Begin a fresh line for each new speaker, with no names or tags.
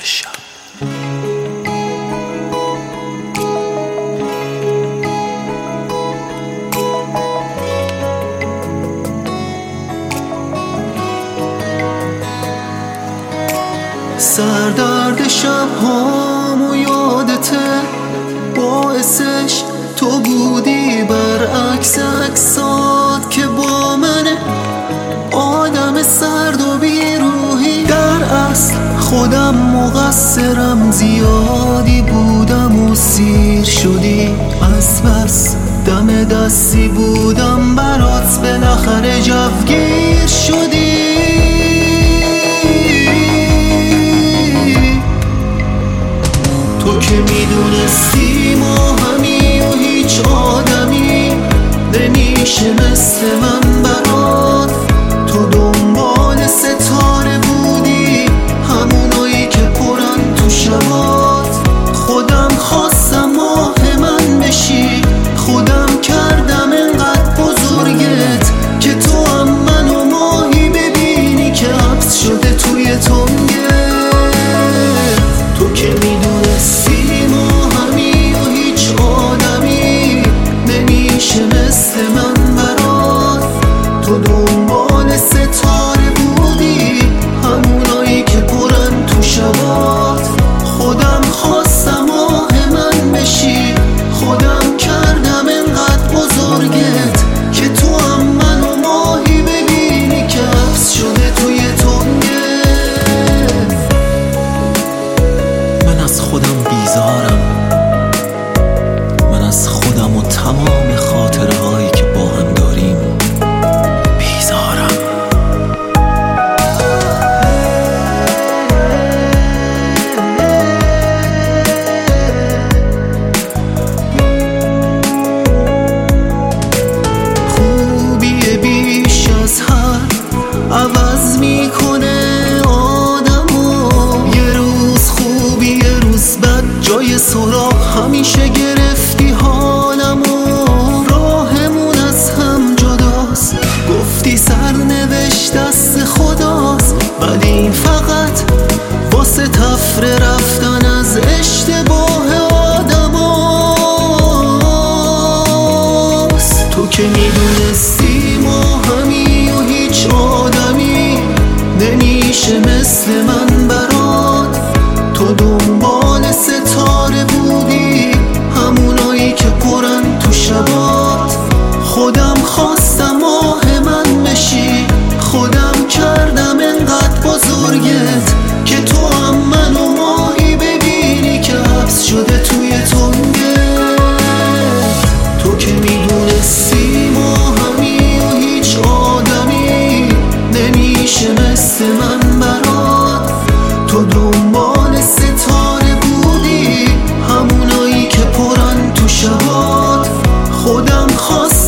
شب.
سردرد شب‌هامو یادته، باعثش تو بودی، برعکس عکسات که با منه. آدم سرد و بیروحی، در اصل خودم مقصرم، زیادی بودم و سیر شدی. از بس دم دستی بودم برات، بالاخره جوگیر شدی. تو که میدونستی ما همی و هیچ آدمی نمیشه مثل من برات. تو دنبال ستاره بودی، همونایی که پرن تو شبات. خودم خواستم ماه من بشی، خودم کردم انقدر بزرگت که تو هم منو ماهی ببینی که حبس شده توی تنگت. تو که میدونستی ما همی و هیچ آدمی نمیشه مثل من برات. تو دنبال ستاره بودی، همونایی که پرن تو شبات. خودم خواستم ماه من بشی، خودم کردم انقدر بزرگت که تو هم منو ماهی ببینی که حبس شده توی تنگت.
من از خودم بیزارم، من از خودم و تمام خاطره هایی که با هم داریم بیزارم.
خوبیه بیش از حد عوض میکنه آدمو، یه روز خوبی یه روز بد، جای سراغ همیشه گرفتی حالمو. راهمون از هم جداست، گفتی سرنوشت دست خداست، ولی این فقط واسه تفره رفتن از اشتباه آدماست. تو که میدونستی ما همی و هیچ آدمی نمیشه مثل من برات. تو دنبال ستاره بودی، همونایی که پرن تو شبات. خودم خواستم ماه من بشی، خودم کردم انقدر بزرگت که تو هم منو ماهی ببینی که حبس شده توی تنگت. تو که میدونستی ما همی و هیچ آدمی نمیشه مثل من برات. تو دنبال ستاره بودی، همونایی که پرن تو شبات. خودم خواستم